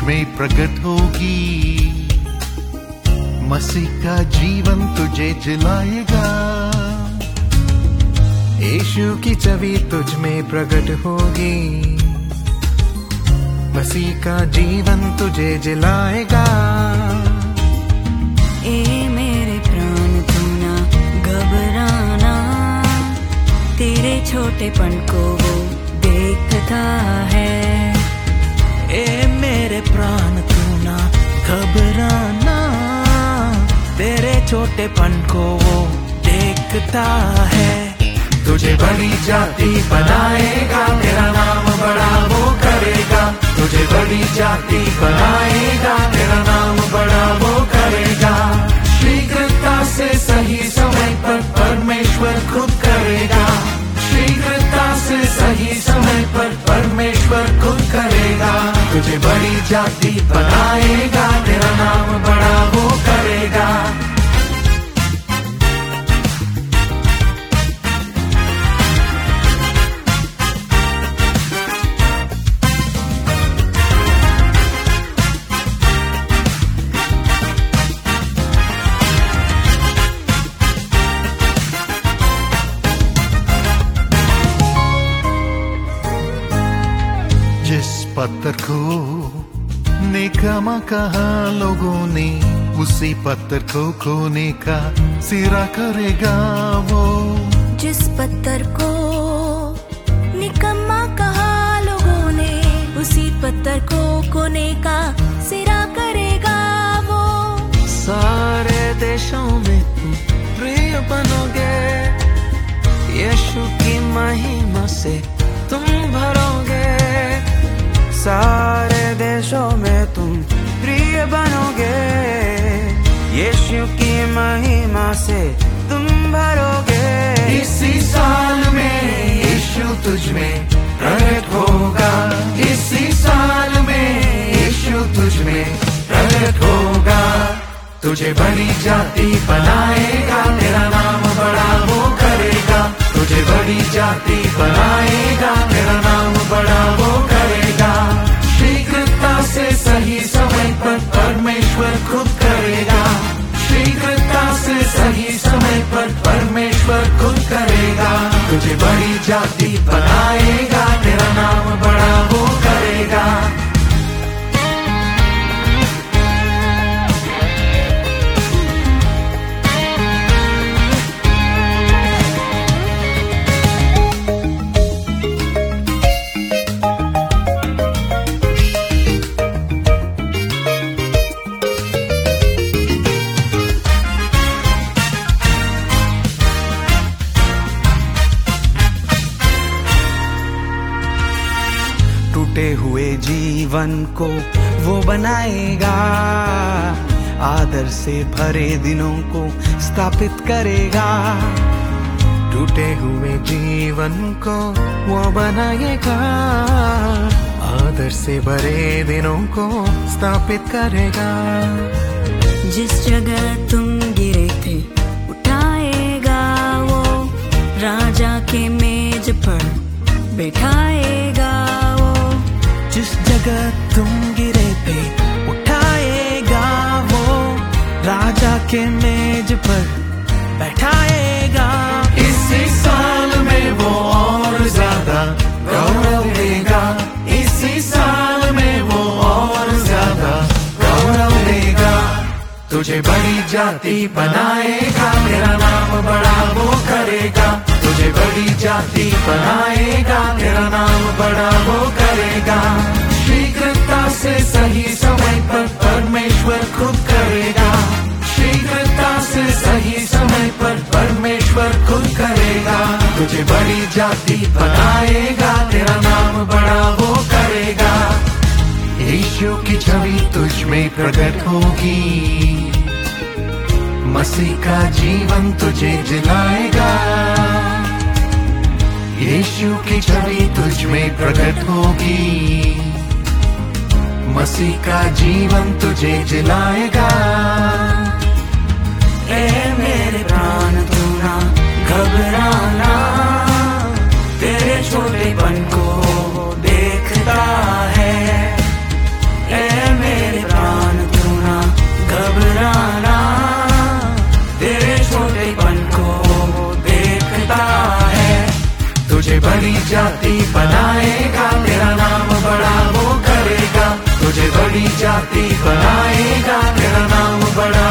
में प्रकट होगी, मसीह का जीवन तुझे जिलाएगा। यीशु की छवि तुझ में प्रकट होगी, मसीह का जीवन तुझे जिलाएगा। ए मेरे प्राण तू ना घबराना, तेरे छोटेपन को वो देखता है। ए मेरे प्राण तू ना घबराना, तेरे छोटेपन को वो देखता है। तुझे बड़ी जाति बनाएगा, तेरा नाम बड़ा वो करेगा। तुझे बड़ी जाति बनाएगा, तेरा नाम बड़ा वो करेगा। शीघ्रता से सही समय पर परमेश्वर खुद करेगा। शीघ्रता से सही समय पर परमेश्वर खुद करेगा। तुझे बड़ी जाति बनाएगा, तेरा नाम बड़ा वो करेगा। जिस पत्थर को निकम्मा कहा लोगों ने, उसी पत्थर को खोने का सिरा करेगा वो। जिस पत्थर को निकम्मा कहा लोगों ने, उसी पत्थर को कोने का सिरा करेगा वो। सारे देशों में तुम प्रिय बनोगे, यीशु की महिमा से तुम भरोगे। सारे देशों में तुम प्रिय बनोगे, यीशु की महिमा से तुम भरोगे। इसी साल में यीशु तुझ में प्रकट होगा। इसी साल में यीशु तुझ में प्रकट होगा। तुझे बड़ी जाति बनाएगा, तेरा नाम बड़ा वो करेगा। तुझे बड़ी जाति बनाएगा, तेरा नाम बड़ा वो करेगा। शीघ्रता से सही समय पर परमेश्वर खुद करेगा। शीघ्रता से सही समय पर परमेश्वर खुद करेगा। तुझे बड़ी जाति बनाएगा, तेरा नाम बड़ा वो करेगा। टूटे हुए जीवन को वो बनाएगा, आदर से भरे दिनों को स्थापित करेगा। टूटे हुए जीवन को वो बनाएगा, आदर से भरे दिनों को स्थापित करेगा। जिस जगह तुम गिरे थे उठाएगा वो, राजा के मेज पर बैठाएगा वो। जिस जगह तुम गिरे थे उठाएगा वो, राजा के मेज पर बैठाएगा। इसी साल में वो और ज्यादा गौरव देगा। इसी साल में वो और ज्यादा गौरव देगा। तुझे बड़ी जाति बनाएगा, तेरा नाम बड़ा वो करेगा। तुझे बड़ी जाति बनाएगा, तेरा नाम बड़ा वो करेगा। शीघ्रता से सही समय पर परमेश्वर खुद करेगा। शीघ्रता से सही समय पर परमेश्वर खुद करेगा। तुझे बड़ी जाति बनाएगा, तेरा नाम बड़ा वो करेगा। यीशु की छवि तुझ में प्रकट होगी, मसीह का जीवन तुझे जिलाएगा। यीशु की छवि तुझ में प्रकट होगी, मसीह का जीवन तुझे जिलाएगा। ए मेरे प्राण तू ना घबराना, तेरे छोटेपन को देखता है। ए तुझे बड़ी जाति बनाएगा, तेरा नाम बड़ा वो करेगा, तुझे बड़ी जाति बनाएगा, तेरा नाम बड़ा